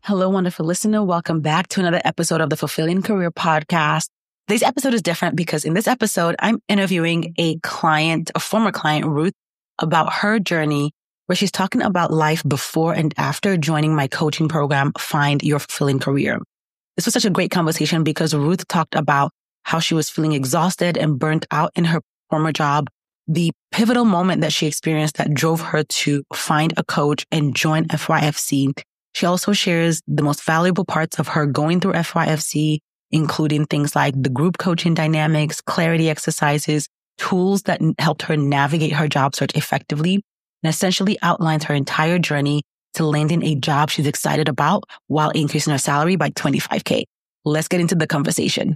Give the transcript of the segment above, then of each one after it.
Hello, wonderful listener. Welcome back to another episode of the Fulfilling Career Podcast. Today's episode is different because in this episode, I'm interviewing a former client, Ruth, about her journey where she's talking about life before and after joining my coaching program, Find Your Fulfilling Career. This was such a great conversation because Ruth talked about how she was feeling exhausted and burnt out in her former job, the pivotal moment that she experienced that drove her to find a coach and join FYFC. She also shares the most valuable parts of her going through FYFC, including things like the group coaching dynamics, clarity exercises, tools that helped her navigate her job search effectively, and essentially outlines her entire journey to landing a job she's excited about while increasing her salary by $25K. Let's get into the conversation.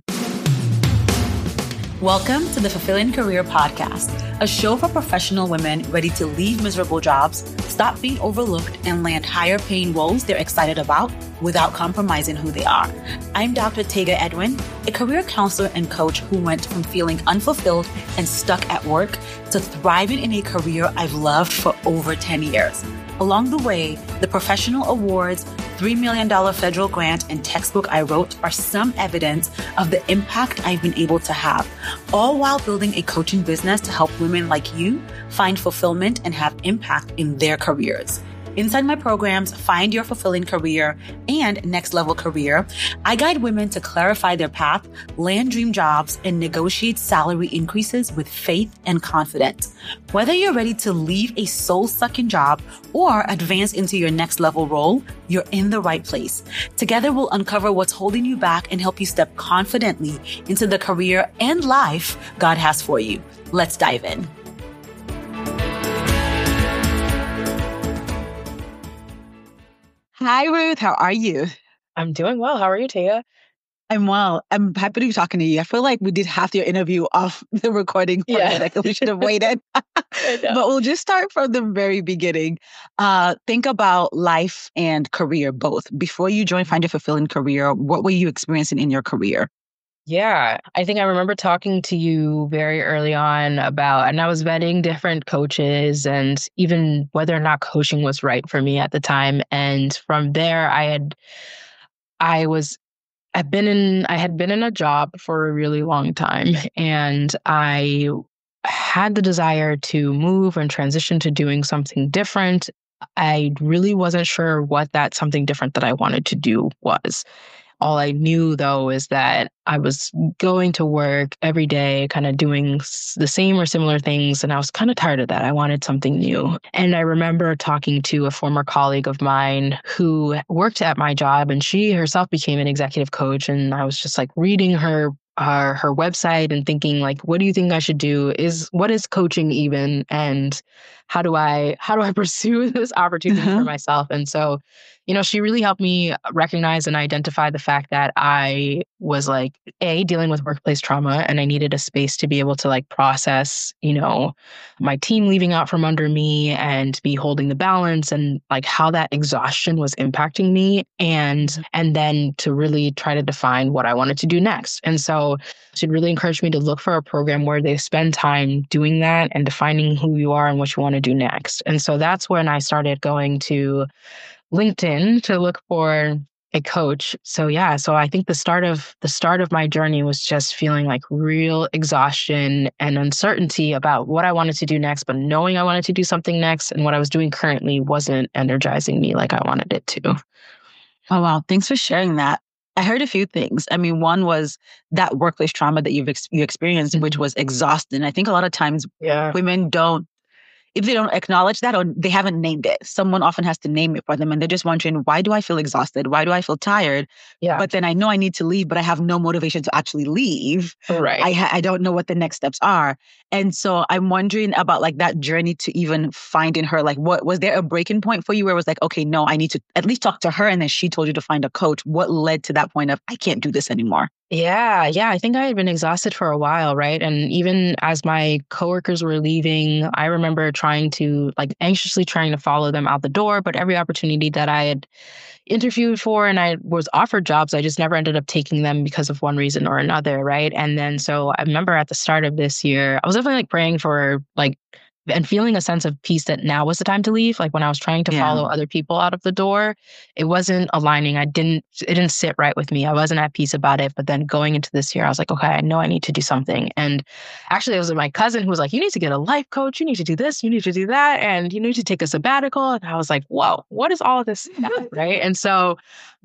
Welcome to the Fulfilling Career Podcast, a show for professional women ready to leave miserable jobs, stop being overlooked, and land higher paying roles they're excited about without compromising who they are. I'm Dr. Tega Edwin, a career counselor and coach who went from feeling unfulfilled and stuck at work to thriving in a career I've loved for over 10 years. Along the way, the professional awards, $3 million federal grant, and textbook I wrote are some evidence of the impact I've been able to have, all while building a coaching business to help women like you find fulfillment and have impact in their careers. Inside my programs, Find Your Fulfilling Career and Next Level Career, I guide women to clarify their path, land dream jobs, and negotiate salary increases with faith and confidence. Whether you're ready to leave a soul-sucking job or advance into your next level role, you're in the right place. Together, we'll uncover what's holding you back and help you step confidently into the career and life God has for you. Let's dive in. Hi, Ruth. How are you? I'm doing well. How are you, Taya? I'm well. I'm happy to be talking to you. I feel like we did half your interview off the recording. Yeah. We should have waited. But we'll just start from the very beginning. Think about life and career both. Before you joined Find Your Fulfilling Career, what were you experiencing in your career? Yeah, I think I remember talking to you very early on about, and I was vetting different coaches and even whether or not coaching was right for me at the time. And from there, I had been in a job for a really long time, and I had the desire to move and transition to doing something different. I really wasn't sure what that something different that I wanted to do was. All I knew, though, is that I was going to work every day, kind of doing the same or similar things. And I was kind of tired of that. I wanted something new. And I remember talking to a former colleague of mine who worked at my job, and she herself became an executive coach. And I was just like reading her website and thinking, like, what do you think I should do? What is coaching even? And how do I pursue this opportunity for myself? And so, she really helped me recognize and identify the fact that I was like, dealing with workplace trauma, and I needed a space to be able to like process, my team leaving out from under me and be holding the balance and like how that exhaustion was impacting me. And then to really try to define what I wanted to do next. And so she really encouraged me to look for a program where they spend time doing that and defining who you are and what you want to do next. And so that's when I started going to LinkedIn to look for a coach. So I think the start of my journey was just feeling like real exhaustion and uncertainty about what I wanted to do next, but knowing I wanted to do something next and what I was doing currently wasn't energizing me like I wanted it to. Oh, wow. Thanks for sharing that. I heard a few things. I mean, one was that workplace trauma that you experienced, which was exhausting. I think a lot of times women if they don't acknowledge that or they haven't named it, someone often has to name it for them. And they're just wondering, why do I feel exhausted? Why do I feel tired? Yeah. But then I know I need to leave, but I have no motivation to actually leave. Right. I don't know what the next steps are. And so I'm wondering about like that journey to even finding her, like what was there a breaking point for you where it was like, okay, no, I need to at least talk to her. And then she told you to find a coach. What led to that point of, I can't do this anymore? Yeah. I think I had been exhausted for a while, right? And even as my coworkers were leaving, I remember anxiously trying to follow them out the door. But every opportunity that I had interviewed for and I was offered jobs, I just never ended up taking them because of one reason or another, right? And then so I remember at the start of this year, I was definitely like praying for like and feeling a sense of peace that now was the time to leave. Like when I was trying to follow other people out of the door, it wasn't aligning. It didn't sit right with me. I wasn't at peace about it. But then going into this year, I was like, okay, I know I need to do something. And actually, it was my cousin who was like, you need to get a life coach. You need to do this. You need to do that. And you need to take a sabbatical. And I was like, whoa, what is all of this? Right. And so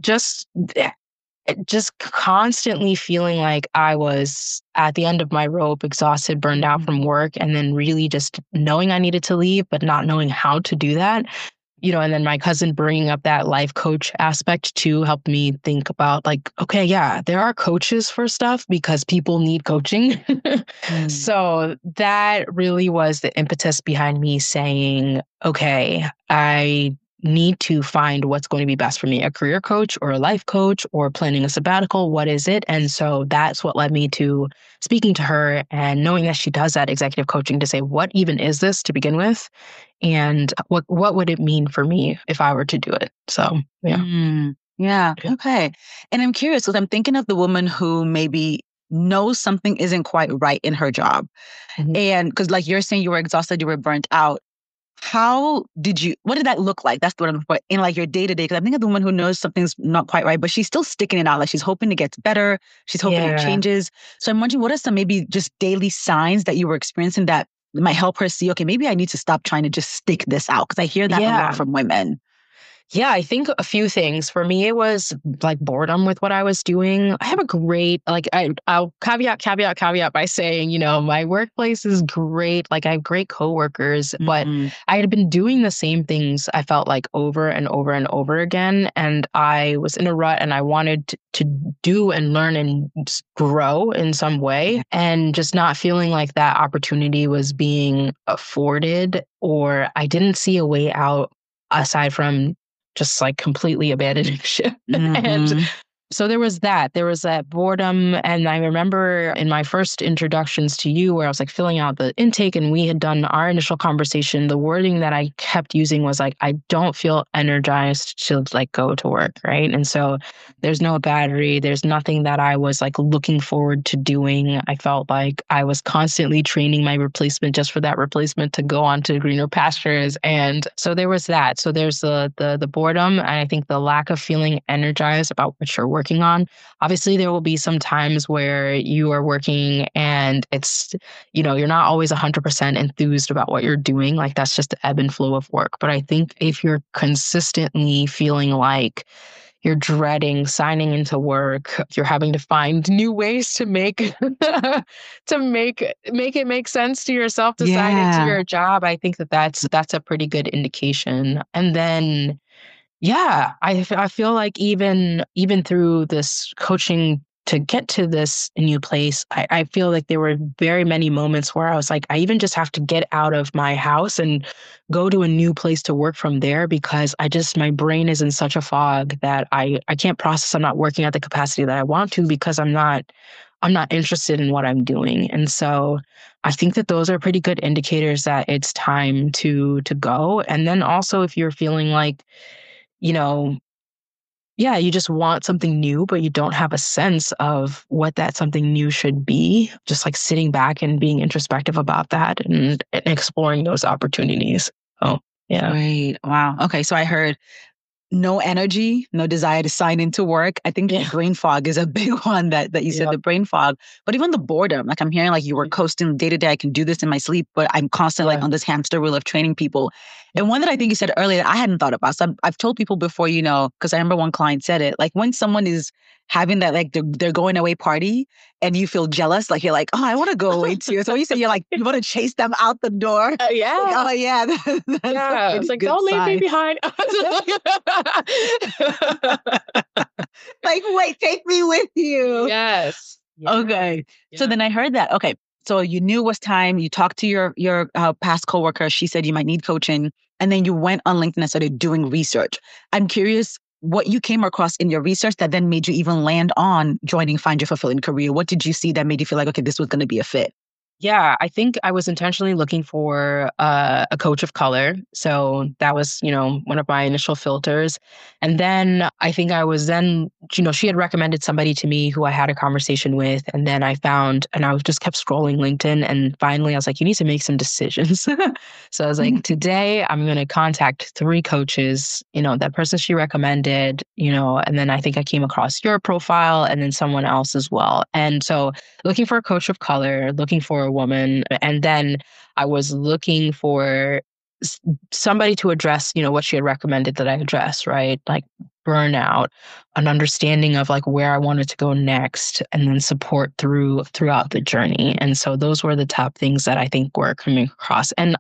just constantly feeling like I was at the end of my rope, exhausted, burned out from work, and then really just knowing I needed to leave, but not knowing how to do that. And then my cousin bringing up that life coach aspect too helped me think about like, okay, yeah, there are coaches for stuff because people need coaching. So that really was the impetus behind me saying, okay, I need to find what's going to be best for me, a career coach or a life coach or planning a sabbatical. What is it? And so that's what led me to speaking to her and knowing that she does that executive coaching to say, what even is this to begin with? And what would it mean for me if I were to do it? So, yeah. Yeah. Okay. And I'm curious because I'm thinking of the woman who maybe knows something isn't quite right in her job. And because like you're saying, you were exhausted, you were burnt out. What did that look like? That's what I'm in like your day to day. Because I think of the woman who knows something's not quite right, but she's still sticking it out. Like she's hoping it gets better. She's hoping it changes. So I'm wondering, what are some maybe just daily signs that you were experiencing that might help her see, okay, maybe I need to stop trying to just stick this out? Because I hear that a lot from women. Yeah, I think a few things. For me, it was like boredom with what I was doing. I have a great, I'll caveat by saying, my workplace is great. Like I have great coworkers, but I had been doing the same things, I felt like over and over and over again. And I was in a rut and I wanted to do and learn and grow in some way. And just not feeling like that opportunity was being afforded, or I didn't see a way out aside from just like completely abandoning ship. And so there was that boredom. And I remember in my first introductions to you where I was like filling out the intake and we had done our initial conversation, the wording that I kept using was like, I don't feel energized to like go to work. Right. And so there's no battery. There's nothing that I was like looking forward to doing. I felt like I was constantly training my replacement just for that replacement to go on to greener pastures. And so there was that. So there's the boredom. And I think the lack of feeling energized about what you're working on. Obviously, there will be some times where you are working and it's, you're not always 100% enthused about what you're doing. Like that's just the ebb and flow of work. But I think if you're consistently feeling like you're dreading signing into work, you're having to find new ways to make it make sense to yourself to sign into your job, I think that's a pretty good indication. And then I feel like even through this coaching to get to this new place, I feel like there were very many moments where I was like, I even just have to get out of my house and go to a new place to work from there because my brain is in such a fog that I can't process. I'm not working at the capacity that I want to because I'm not interested in what I'm doing. And so I think that those are pretty good indicators that it's time to go. And then also if you're feeling like, you just want something new, but you don't have a sense of what that something new should be. Just like sitting back and being introspective about that and exploring those opportunities. Oh, yeah. Great. Wow. Okay. So I heard no energy, no desire to sign into work. I think brain fog is a big one that you said, the brain fog. But even the boredom, like I'm hearing like you were coasting day to day. I can do this in my sleep, but I'm constantly like on this hamster wheel of training people. And one that I think you said earlier that I hadn't thought about. So I've told people before, because I remember one client said it, like when someone is having that, like they're going away party and you feel jealous, like you're like, oh, I want to go away too. So you say you're like, you want to chase them out the door. Yeah. Like, oh yeah. It's like, don't leave me behind. Like, wait, take me with you. Yes. Okay. Yeah. So then I heard that. Okay. So you knew it was time. You talked to your past coworker. She said you might need coaching. And then you went on LinkedIn and started doing research. I'm curious what you came across in your research that then made you even land on joining Find Your Fulfilling Career. What did you see that made you feel like, okay, this was going to be a fit? Yeah, I think I was intentionally looking for a coach of color. So that was, one of my initial filters. And then I think I was then, she had recommended somebody to me who I had a conversation with. And then I found, and I was just kept scrolling LinkedIn. And finally I was like, you need to make some decisions. So I was like, today I'm going to contact 3 coaches, that person she recommended, and then I think I came across your profile and then someone else as well. And so looking for a coach of color, looking for a woman. And then I was looking for somebody to address, what she had recommended that I address, right? Like burnout, an understanding of like where I wanted to go next, and then support throughout the journey. And so those were the top things that I think were coming across. And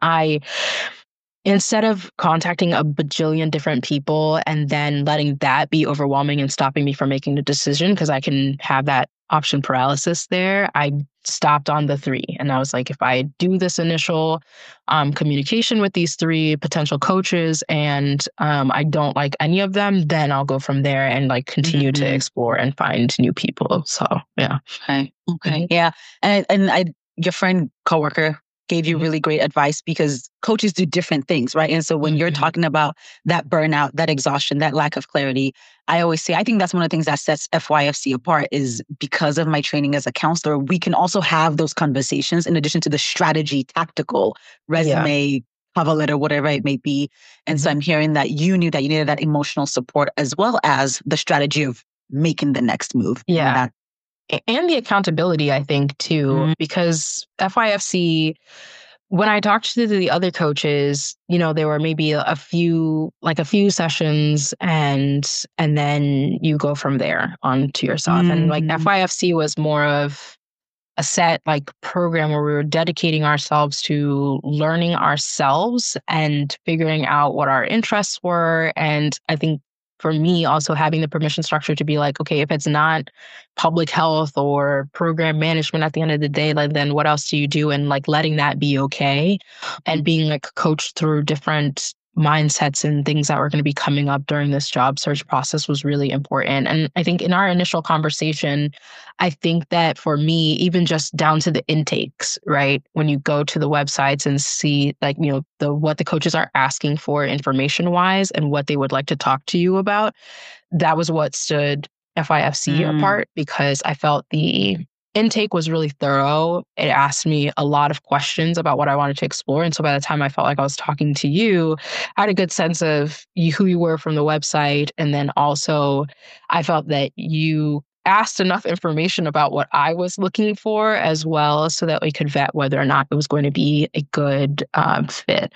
instead of contacting a bajillion different people and then letting that be overwhelming and stopping me from making the decision, because I can have that option paralysis there, I stopped on the 3. And I was like, if I do this initial communication with these 3 potential coaches and I don't like any of them, then I'll go from there and like continue to explore and find new people. So, yeah. Okay. Yeah. And your friend, coworker, gave you really great advice because coaches do different things, right? And so when you're talking about that burnout, that exhaustion, that lack of clarity, I always say, I think that's one of the things that sets FYFC apart is because of my training as a counselor, we can also have those conversations in addition to the strategy, tactical, resume, cover letter, whatever it may be. And so I'm hearing that you knew that you needed that emotional support as well as the strategy of making the next move. Yeah. And the accountability, I think, too, because FYFC, when I talked to the other coaches, there were maybe a few sessions and then you go from there on to yourself. And like FYFC was more of a set like program where we were dedicating ourselves to learning ourselves and figuring out what our interests were. And I think for me, also having the permission structure to be like, okay, if it's not public health or program management at the end of the day, like then what else do you do? And like letting that be okay and being like coached through different mindsets and things that were going to be coming up during this job search process was really important. And I think in our initial conversation, I think that for me, even just down to the intakes, right? When you go to the websites and see like, what the coaches are asking for information wise and what they would like to talk to you about, that was what stood FIFC apart because I felt the intake was really thorough. It asked me a lot of questions about what I wanted to explore. And so by the time I felt like I was talking to you, I had a good sense of who you were from the website. And then also I felt that you asked enough information about what I was looking for as well so that we could vet whether or not it was going to be a good fit.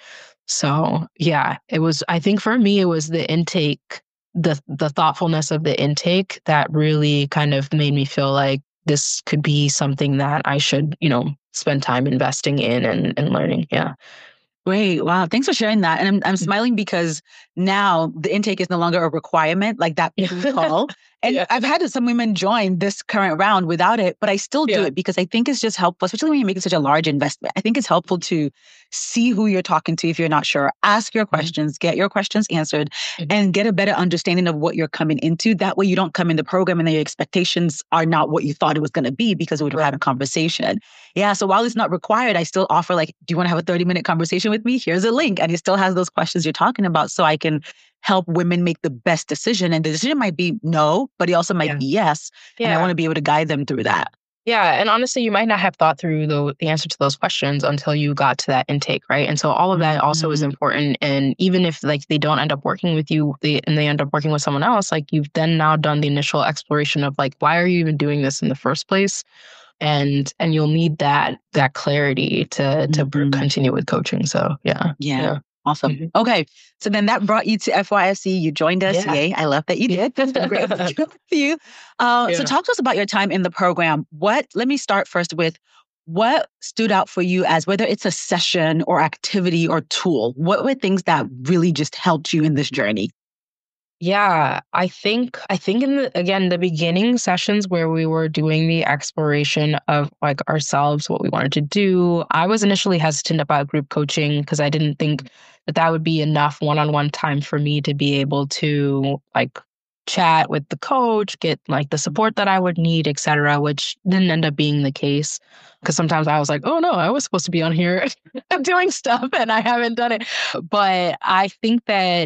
So yeah, it was, I think for me, it was the intake, the thoughtfulness of the intake that really kind of made me feel like this could be something that I should, spend time investing in and learning. Yeah. Great. Wow. Thanks for sharing that. And I'm smiling because now the intake is no longer a requirement, like that call. And I've had some women join this current round without it, but I still do it because I think it's just helpful, especially when you make such a large investment. I think it's helpful to see who you're talking to if you're not sure. Ask your questions, get your questions answered, and get a better understanding of what you're coming into. That way you don't come in the program and then your expectations are not what you thought it was going to be because we would have had a conversation. Yeah. So while it's not required, I still offer like, do you want to have a 30-minute conversation with me? Here's a link. And it still has those questions you're talking about so I can help women make the best decision. And the decision might be no, but it also might be yes. And I want to be able to guide them through that. Yeah. And honestly, you might not have thought through the answer to those questions until you got to that intake, right? And so all of that also is important. And even if like they don't end up working with you and they end up working with someone else, like you've then now done the initial exploration of like, why are you even doing this in the first place? And you'll need that clarity to continue with coaching. So yeah. Awesome. Okay. So then that brought you to FYSC. You joined us. Yay. I love that you did. It's been great to with you. So talk to us about your time in the program. Let me start first with what stood out for you as whether it's a session or activity or tool? What were things that really just helped you in this journey? Yeah, I think in the beginning sessions where we were doing the exploration of like ourselves, what we wanted to do, I was initially hesitant about group coaching because I didn't think that would be enough one-on-one time for me to be able to like chat with the coach, get like the support that I would need, et cetera, which didn't end up being the case. Because sometimes I was like, oh no, I was supposed to be on here doing stuff and I haven't done it. But I think that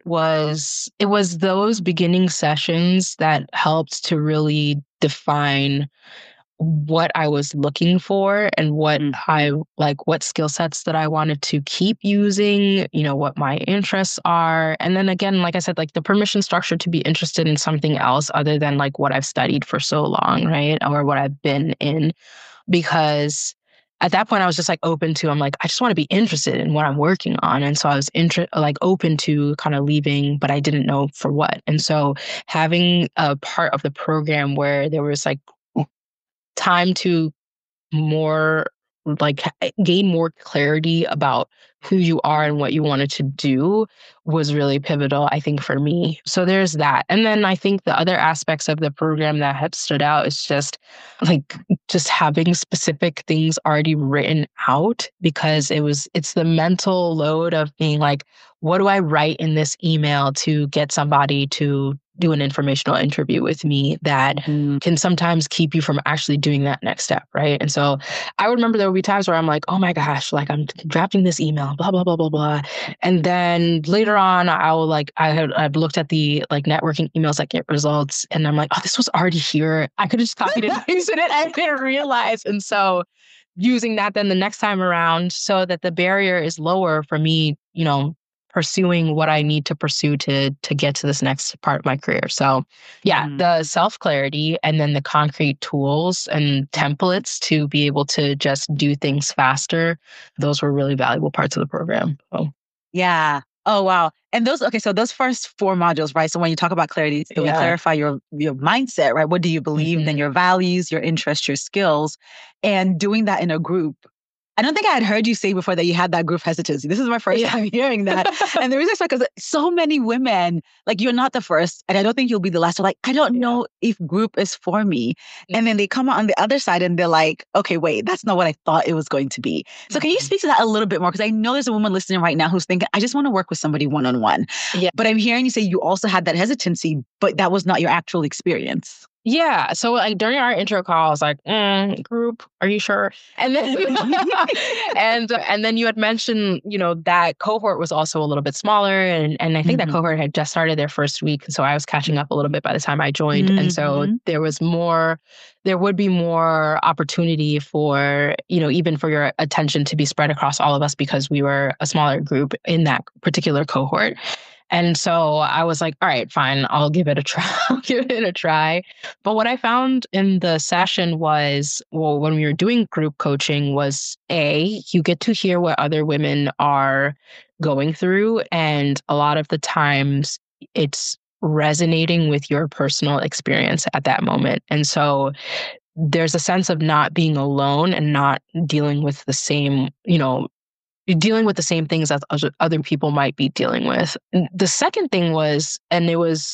it was those beginning sessions that helped to really define what I was looking for and what I like, what skill sets that I wanted to keep using, what my interests are. And then again, like I said, like the permission structure to be interested in something else other than like what I've studied for so long, right? Or what I've been in. Because at that point I was just like I'm like, I just want to be interested in what I'm working on. And so I was open to kind of leaving, but I didn't know for what. And so having a part of the program where there was like time to more like gain more clarity about who you are and what you wanted to do was really pivotal, I think, for me. So there's that. And then I think the other aspects of the program that have stood out is just having specific things already written out, because it's the mental load of being like, what do I write in this email to get somebody to do an informational interview with me that can sometimes keep you from actually doing that next step, right? And so I would remember there would be times where I'm like, oh my gosh, like I'm drafting this email, blah, blah, blah, blah, blah. And then later on, I've looked at the like networking emails, get results, and I'm like, oh, this was already here. I could have just copied and pasted it. I didn't realize. And so using that then the next time around so that the barrier is lower for me, pursuing what I need to pursue to get to this next part of my career. So yeah, the self-clarity and then the concrete tools and templates to be able to just do things faster. Those were really valuable parts of the program. So. Yeah. Oh, wow. And so those first 4 modules, right? So when you talk about clarity, so we clarify your mindset, right? What do you believe? Then your values, your interests, your skills, and doing that in a group. I don't think I had heard you say before that you had that group hesitancy. This is my first time hearing that. And the reason is because so many women, like you're not the first, and I don't think you'll be the last. They're like, I don't know if group is for me. And then they come out on the other side and they're like, okay, wait, that's not what I thought it was going to be. So can you speak to that a little bit more? Because I know there's a woman listening right now who's thinking, I just want to work with somebody one-on-one. Yeah. But I'm hearing you say you also had that hesitancy, but that was not your actual experience. Yeah. So like during our intro call, I was like, group, are you sure? And then and then you had mentioned, that cohort was also a little bit smaller. And I think that cohort had just started their first week. So I was catching up a little bit by the time I joined. And so there would be more opportunity for, even for your attention to be spread across all of us because we were a smaller group in that particular cohort. And so I was like, all right, fine, I'll give it a try. But what I found in the session was, when we were doing group coaching was you get to hear what other women are going through. And a lot of the times it's resonating with your personal experience at that moment. And so there's a sense of not being alone and not dealing with the same, dealing with the same things that other people might be dealing with. The second thing was, and it was,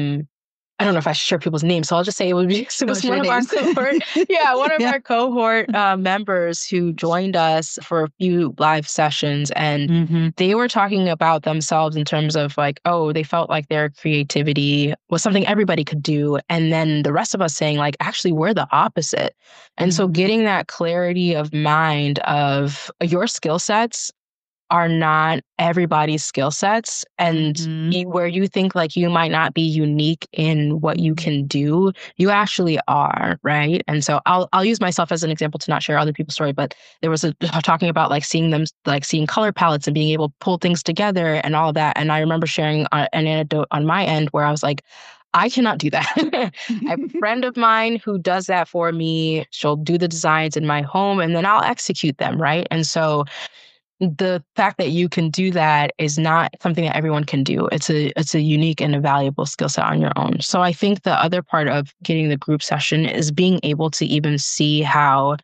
I don't know if I should share people's names, so I'll just say it was one of our cohort, one of our cohort members who joined us for a few live sessions, and they were talking about themselves in terms of like, oh, they felt like their creativity was something everybody could do, and then the rest of us saying like, actually, we're the opposite. And so getting that clarity of mind of your skill sets are not everybody's skill sets, and where you think like you might not be unique in what you can do, you actually are, right? And so I'll use myself as an example to not share other people's story, but there was talking about like seeing color palettes and being able to pull things together and all of that. And I remember sharing an anecdote on my end where I was like, I cannot do that. I have a friend of mine who does that for me. She'll do the designs in my home and then I'll execute them, right? And so the fact that you can do that is not something that everyone can do. It's a unique and a valuable skill set on your own. So I think the other part of getting the group session is being able to even see how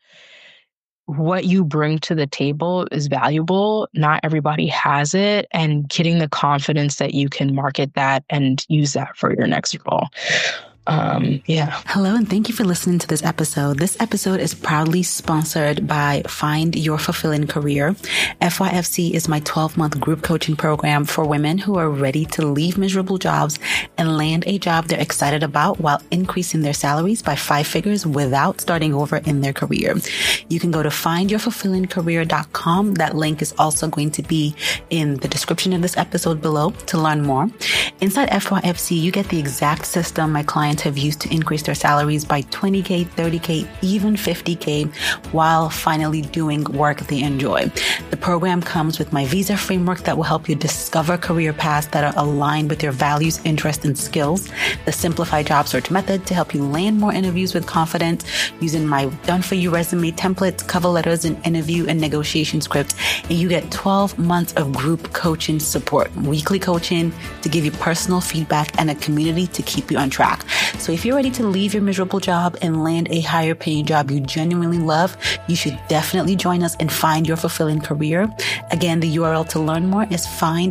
what you bring to the table is valuable. Not everybody has it, and getting the confidence that you can market that and use that for your next role. Yeah. Hello, and thank you for listening to this episode. This episode is proudly sponsored by Find Your Fulfilling Career. FYFC is my 12-month group coaching program for women who are ready to leave miserable jobs and land a job they're excited about while increasing their salaries by 5 figures without starting over in their career. You can go to findyourfulfillingcareer.com. That link is also going to be in the description of this episode below to learn more. Inside FYFC, you get the exact system my clients have used to increase their salaries by 20K, 30K, even 50K while finally doing work they enjoy. The program comes with my visa framework that will help you discover career paths that are aligned with your values, interests, and skills. The simplified job search method to help you land more interviews with confidence using my done-for-you resume templates, cover letters, and interview and negotiation scripts. And you get 12 months of group coaching support, weekly coaching to give you personal feedback, and a community to keep you on track. So if you're ready to leave your miserable job and land a higher paying job you genuinely love, you should definitely join us and find your fulfilling career. Again, the URL to learn more is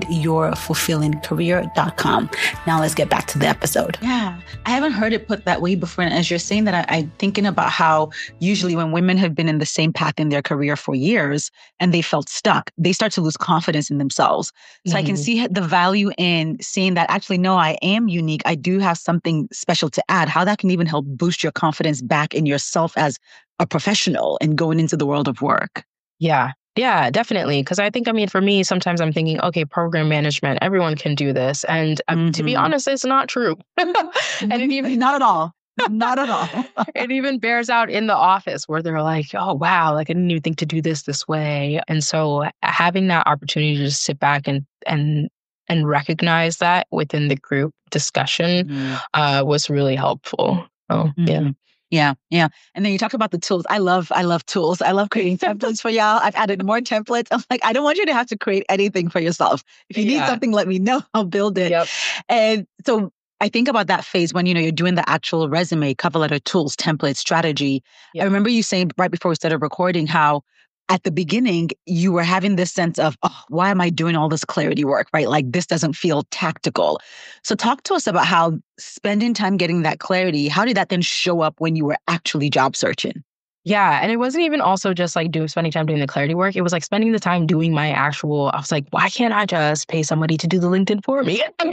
findyourfulfillingcareer.com. Now let's get back to the episode. Yeah, I haven't heard it put that way before. And as you're saying that, I'm thinking about how usually when women have been in the same path in their career for years and they felt stuck, they start to lose confidence in themselves. So I can see the value in seeing that actually, no, I am unique. I do have something special to add, how that can even help boost your confidence back in yourself as a professional and going into the world of work. Yeah. Yeah, definitely. Because I think, for me, sometimes I'm thinking, okay, program management, everyone can do this. And to be honest, it's not true. And it even, not at all. Not at all. It even bears out in the office where they're like, oh, wow, like I didn't even think to do this way. And so having that opportunity to just sit back and recognize that within the group discussion was really helpful. So, yeah. Yeah. Yeah. And then you talk about the tools. I love tools. I love creating templates for y'all. I've added more templates. I'm like, I don't want you to have to create anything for yourself. If you need something, let me know. I'll build it. Yep. And so I think about that phase when, you're doing the actual resume, cover letter, tools, templates, strategy. Yep. I remember you saying right before we started recording how at the beginning, you were having this sense of, oh, why am I doing all this clarity work, right? Like this doesn't feel tactical. So talk to us about how spending time getting that clarity, how did that then show up when you were actually job searching? Yeah. And it wasn't even also just like spending time doing the clarity work. It was like spending the time doing I was like, why can't I just pay somebody to do the LinkedIn for me? So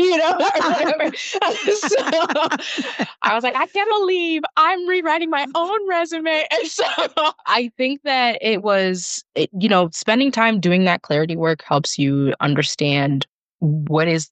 I was like, I can't believe I'm rewriting my own resume. And so I think that it was, spending time doing that clarity work helps you understand what is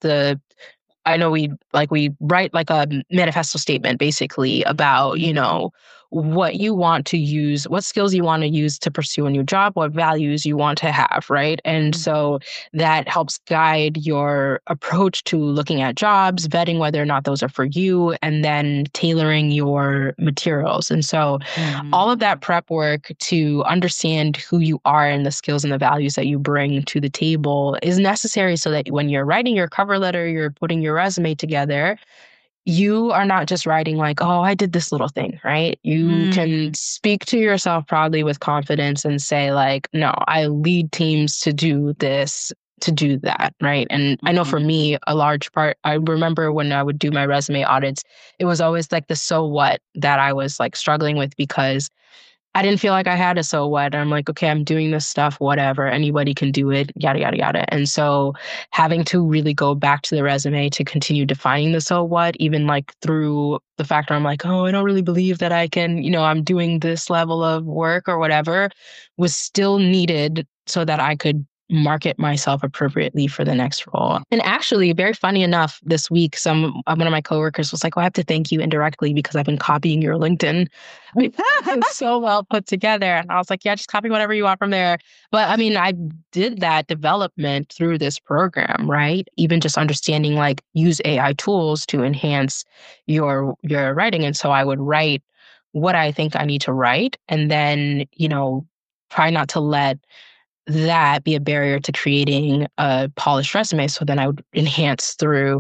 I know we write like a manifesto statement basically about, what you want to use, what skills you want to use to pursue a new job, what values you want to have, right? And so that helps guide your approach to looking at jobs, vetting whether or not those are for you, and then tailoring your materials. And so all of that prep work to understand who you are and the skills and the values that you bring to the table is necessary so that when you're writing your cover letter, you're putting your resume together, you are not just writing like, oh, I did this little thing, right? You can speak to yourself proudly with confidence and say like, no, I lead teams to do this, to do that, right? And I know for me, a large part, I remember when I would do my resume audits, it was always like the so what that I was like struggling with because I didn't feel like I had a so what. I'm like, okay, I'm doing this stuff, whatever. Anybody can do it, yada, yada, yada. And so having to really go back to the resume to continue defining the so what, even like through the fact where I'm like, oh, I don't really believe that I can, I'm doing this level of work or whatever, was still needed so that I could market myself appropriately for the next role. And actually, very funny enough, this week, one of my coworkers was like, oh, I have to thank you indirectly because I've been copying your LinkedIn. It's so well put together. And I was like, yeah, just copy whatever you want from there. But I did that development through this program, right? Even just understanding like use AI tools to enhance your writing. And so I would write what I think I need to write and then, try not to let that be a barrier to creating a polished resume. So then I would enhance through,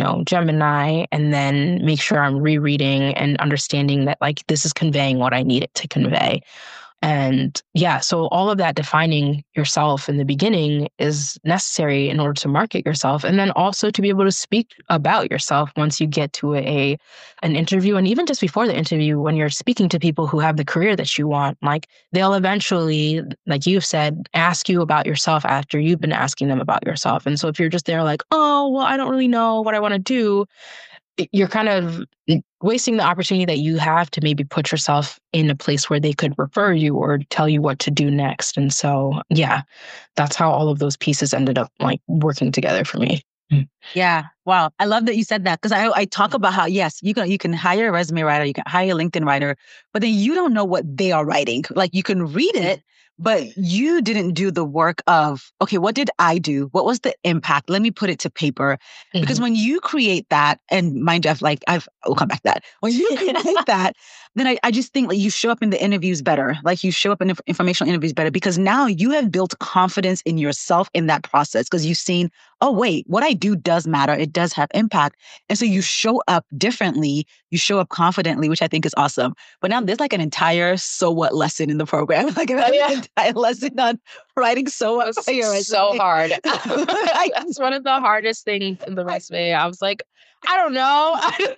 Gemini and then make sure I'm rereading and understanding that like this is conveying what I need it to convey. And yeah, so all of that defining yourself in the beginning is necessary in order to market yourself. And then also to be able to speak about yourself once you get to an interview. And even just before the interview, when you're speaking to people who have the career that you want, like they'll eventually, like you've said, ask you about yourself after you've been asking them about yourself. And so if you're just there like, oh, well, I don't really know what I want to do, you're kind of wasting the opportunity that you have to maybe put yourself in a place where they could refer you or tell you what to do next. And so, yeah, that's how all of those pieces ended up like working together for me. Yeah. Wow. I love that you said that because I talk about how, yes, you can hire a resume writer, you can hire a LinkedIn writer, but then you don't know what they are writing. Like you can read it, but you didn't do the work of, okay, what did I do? What was the impact? Let me put it to paper. Because when you create that, and mind you, we'll come back to that. When you create that, then I just think like you show up in the interviews better. Like you show up in informational interviews better because now you have built confidence in yourself in that process because you've seen, oh, wait, what I do does matter. It does have impact. And so you show up differently. You show up confidently, which I think is awesome. But now there's like an entire so what lesson in the program. Like an entire lesson on writing so what. So hard. That's one of the hardest things in the resume. I was like, I don't know.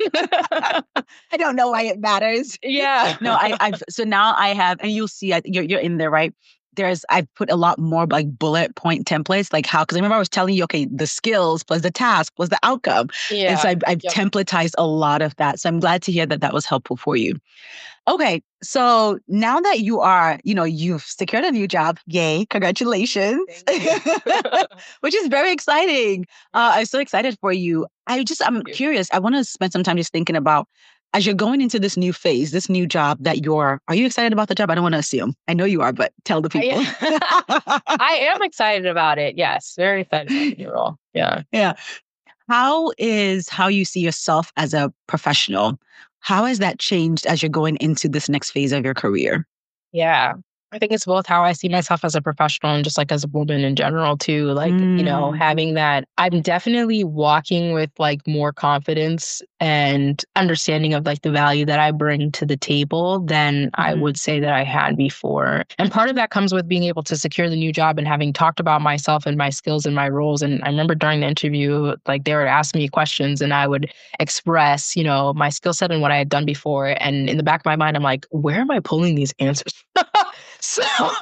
I don't know why it matters. Yeah. No, so now I have, and you'll see, you're in there, right? I've put a lot more like bullet point templates, like how, because I remember I was telling you, okay, the skills plus the task plus the outcome. Yeah. And so I've templatized a lot of that. So I'm glad to hear that was helpful for you. Okay. So now that you've secured a new job, yay, congratulations, which is very exciting. I'm so excited for you. I'm curious. I want to spend some time just thinking about, as you're going into this new phase, this new job are you excited about the job? I don't want to assume. I know you are, but tell the people. I am excited about it. Yes. Very excited about the new role. Yeah. Yeah. How you see yourself as a professional? How has that changed as you're going into this next phase of your career? Yeah. I think it's both how I see myself as a professional and just like as a woman in general too. Like, having that, I'm definitely walking with like more confidence and understanding of like the value that I bring to the table than I would say that I had before. And part of that comes with being able to secure the new job and having talked about myself and my skills and my roles. And I remember during the interview, like they would ask me questions and I would express, my skill set and what I had done before. And in the back of my mind, I'm like, where am I pulling these answers from? So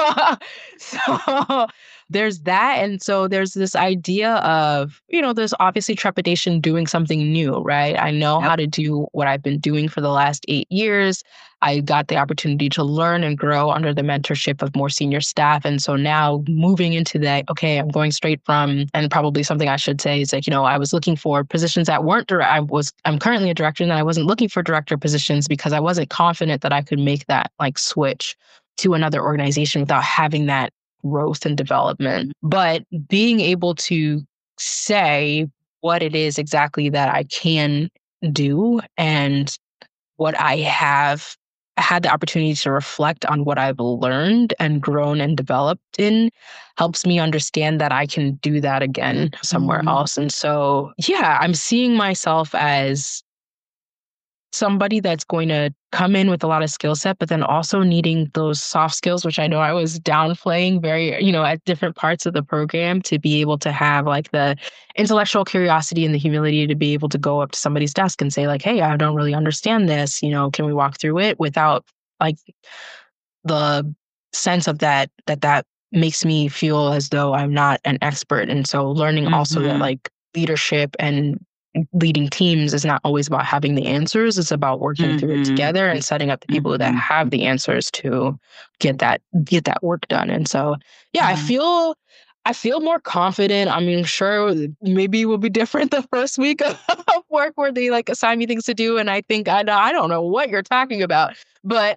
there's that. And so there's this idea of, there's obviously trepidation doing something new, right? I know how to do what I've been doing for the last 8 years. I got the opportunity to learn and grow under the mentorship of more senior staff. And so now moving into that, okay, I'm going straight from, and probably something I should say is like, I was looking for positions that weren't direct. I'm currently a director and I wasn't looking for director positions because I wasn't confident that I could make that like switch to another organization without having that growth and development. But being able to say what it is exactly that I can do and what I have had the opportunity to reflect on what I've learned and grown and developed in helps me understand that I can do that again somewhere else. And so, yeah, I'm seeing myself as somebody that's going to come in with a lot of skill set, but then also needing those soft skills, which I know I was downplaying very, at different parts of the program, to be able to have like the intellectual curiosity and the humility to be able to go up to somebody's desk and say like, hey, I don't really understand this, can we walk through it, without like the sense of that makes me feel as though I'm not an expert. And so learning also that like leadership and leading teams is not always about having the answers. It's about working through it together and setting up the people that have the answers to get that work done. And so, yeah, I feel more confident. I mean, sure, maybe it will be different the first week of work where they like assign me things to do. And I think, I don't know what you're talking about, but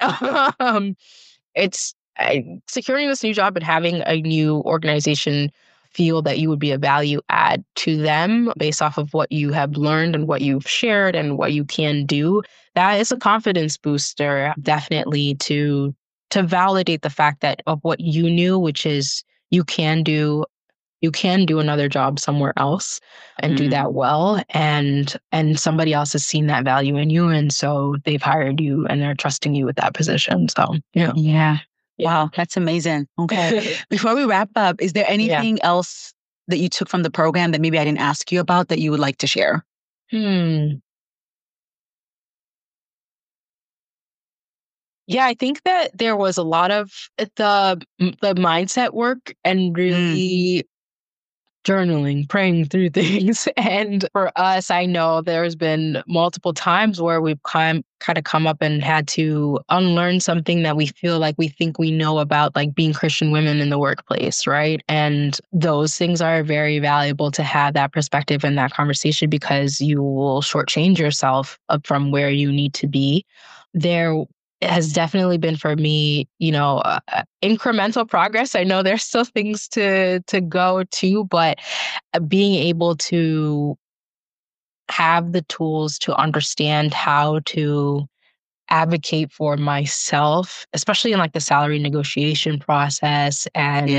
it's securing this new job and having a new organization feel that you would be a value add to them based off of what you have learned and what you've shared and what you can do. That is a confidence booster, definitely, to validate the fact that of what you knew, which is you can do another job somewhere else and do that well. And somebody else has seen that value in you. And so they've hired you and they're trusting you with that position. So, yeah. Yeah. Wow, that's amazing. Okay. Before we wrap up, is there anything else that you took from the program that maybe I didn't ask you about that you would like to share? Yeah, I think that there was a lot of the mindset work and really journaling, praying through things. And for us, I know there's been multiple times where we've kind of come up and had to unlearn something that we feel like we think we know about, like being Christian women in the workplace, right? And those things are very valuable to have that perspective and that conversation, because you will shortchange yourself up from where you need to be. There has definitely been for me, incremental progress. I know there's still things to go to, but being able to have the tools to understand how to advocate for myself, especially in like the salary negotiation process and,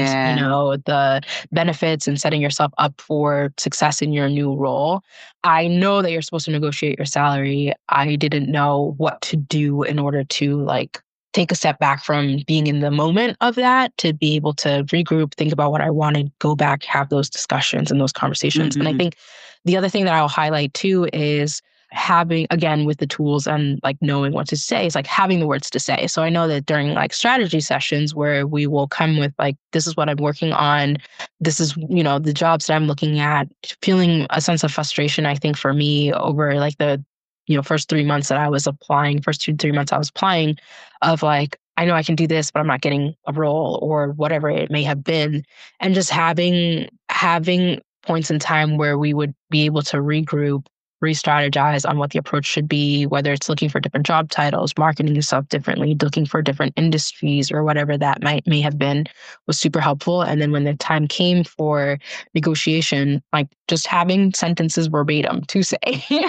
the benefits and setting yourself up for success in your new role. I know that you're supposed to negotiate your salary. I didn't know what to do in order to like take a step back from being in the moment of that, to be able to regroup, think about what I wanted, go back, have those discussions and those conversations. And I think the other thing that I'll highlight too is having, again, with the tools and like knowing what to say, is like having the words to say. So I know that during like strategy sessions where we will come with like, this is what I'm working on, this is, the jobs that I'm looking at, feeling a sense of frustration, I think for me over like the, first 3 months that I was applying, first 2-3 months I was applying, of like, I know I can do this, but I'm not getting a role or whatever it may have been. And just having points in time where we would be able to regroup, re-strategize on what the approach should be, whether it's looking for different job titles, marketing yourself differently, looking for different industries or whatever that may have been, was super helpful. And then when the time came for negotiation, like just having sentences verbatim to say,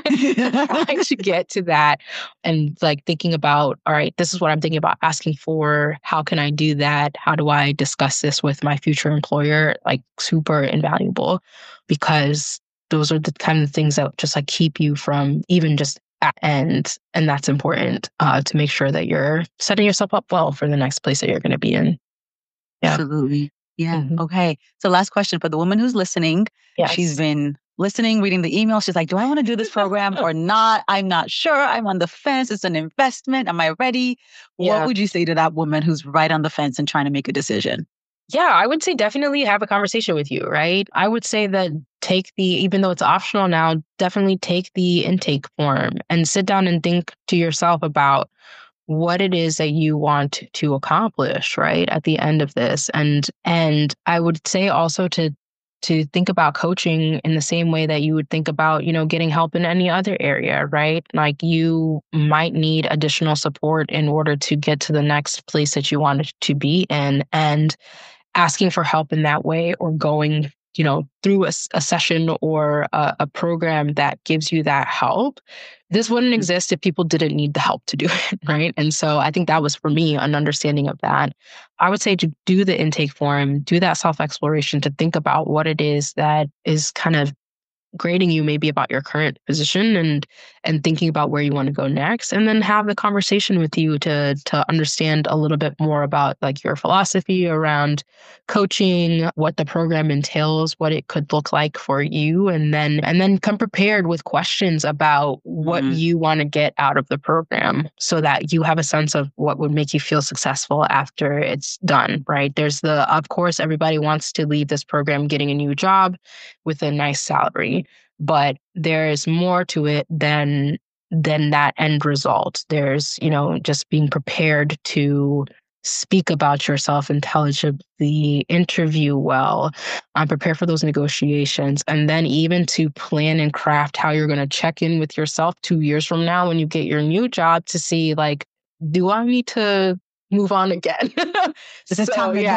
like to get to that, and like thinking about, all right, this is what I'm thinking about asking for. How can I do that? How do I discuss this with my future employer? Like super invaluable, because those are the kind of things that just like keep you from even just and that's important to make sure that you're setting yourself up well for the next place that you're going to be in. Yeah. Absolutely. Yeah. Okay. So last question for the woman who's listening. Yes. She's been listening, reading the email. She's like, do I want to do this program or not? I'm not sure. I'm on the fence. It's an investment. Am I ready? Yeah. What would you say to that woman who's right on the fence and trying to make a decision? Yeah, I would say definitely have a conversation with you, right? I would say that even though it's optional now, definitely take the intake form and sit down and think to yourself about what it is that you want to accomplish, right, at the end of this. And I would say also to think about coaching in the same way that you would think about, getting help in any other area, right? Like you might need additional support in order to get to the next place that you wanted to be in. And asking for help in that way, or going, through a session or a program that gives you that help. This wouldn't exist if people didn't need the help to do it, right? And so I think that was for me an understanding of that. I would say to do the intake form, do that self-exploration, to think about what it is that is kind of grading you maybe about your current position and thinking about where you want to go next, and then have the conversation with you to understand a little bit more about like your philosophy around coaching, what the program entails, what it could look like for you, and then come prepared with questions about what you want to get out of the program, so that you have a sense of what would make you feel successful after it's done, right? Of course, everybody wants to leave this program getting a new job with a nice salary, but there's more to it than that end result. There's, just being prepared to speak about yourself intelligently, interview well, prepare for those negotiations, and then even to plan and craft how you're going to check in with yourself 2 years from now when you get your new job, to see like, do I need to move on again? Just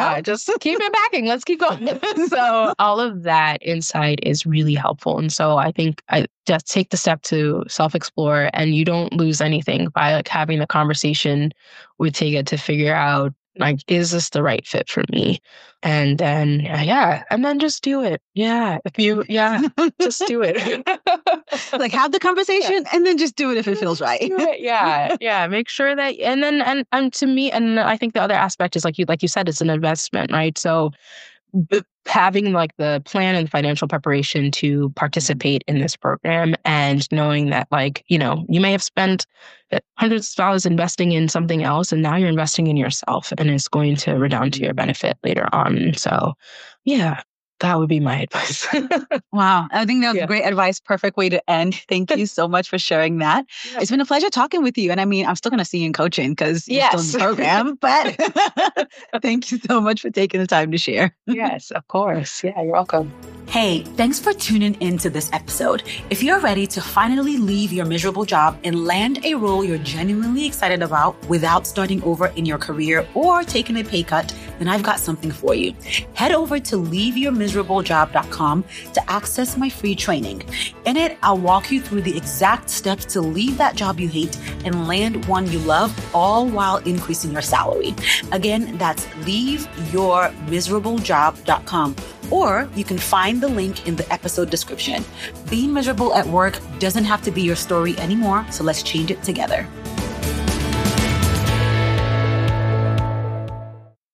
keep it backing. Let's keep going. So all of that insight is really helpful. And so I think I just take the step to self-explore, and you don't lose anything by like having the conversation with Tega to figure out Like, is this the right fit for me? And then, and then just do it. Just do it. Like, have the conversation and then just do it if it feels right. Do it. Make sure that, and to me, and I think the other aspect is like you said, it's an investment, right? So having like the plan and financial preparation to participate in this program, and knowing that, like, you may have spent hundreds of dollars investing in something else, and now you're investing in yourself, and it's going to redound to your benefit later on. So that would be my advice. Wow. I think that was great advice. Perfect way to end. Thank you so much for sharing that. Yeah. It's been a pleasure talking with you. And I mean, I'm still going to see you in coaching because you're still in the program, but thank you so much for taking the time to share. Yes, of course. Yeah, you're welcome. Hey, thanks for tuning into this episode. If you're ready to finally leave your miserable job and land a role you're genuinely excited about without starting over in your career or taking a pay cut, then I've got something for you. Head over to leaveyourmiserablejob.com to access my free training. In it, I'll walk you through the exact steps to leave that job you hate and land one you love, all while increasing your salary. Again, that's leaveyourmiserablejob.com. Or you can find the link in the episode description. Being miserable at work doesn't have to be your story anymore, so let's change it together.